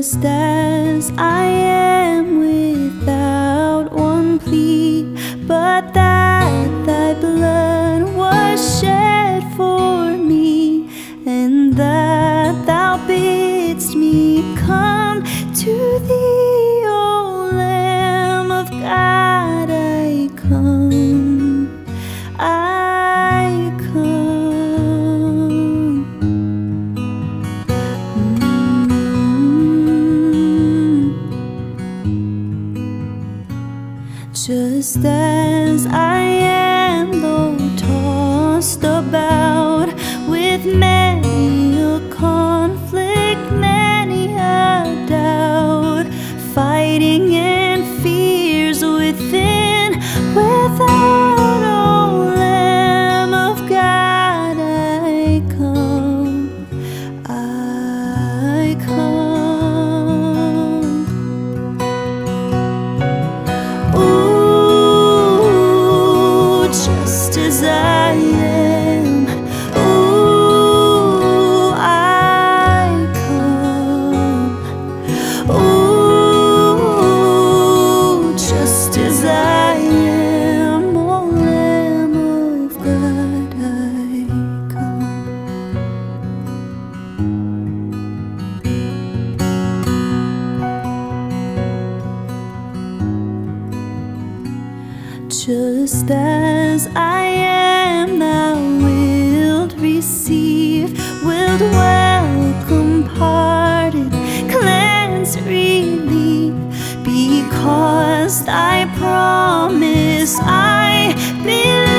just as I am, without one plea, but that thy blood was shed for me, and that thou bidst me come to thee, O Lamb of God. I come, I come. Just as I am, though tossed about with many a conflict, many a doubt, fighting and fears within, without, O Lamb of God, I come, I come. Just as I am, oh, I come. Oh, just as I am, oh Lamb of God, I come. Just as I am, thou wilt receive, wilt welcome, pardon, cleanse, relieve, because thy promise I believe.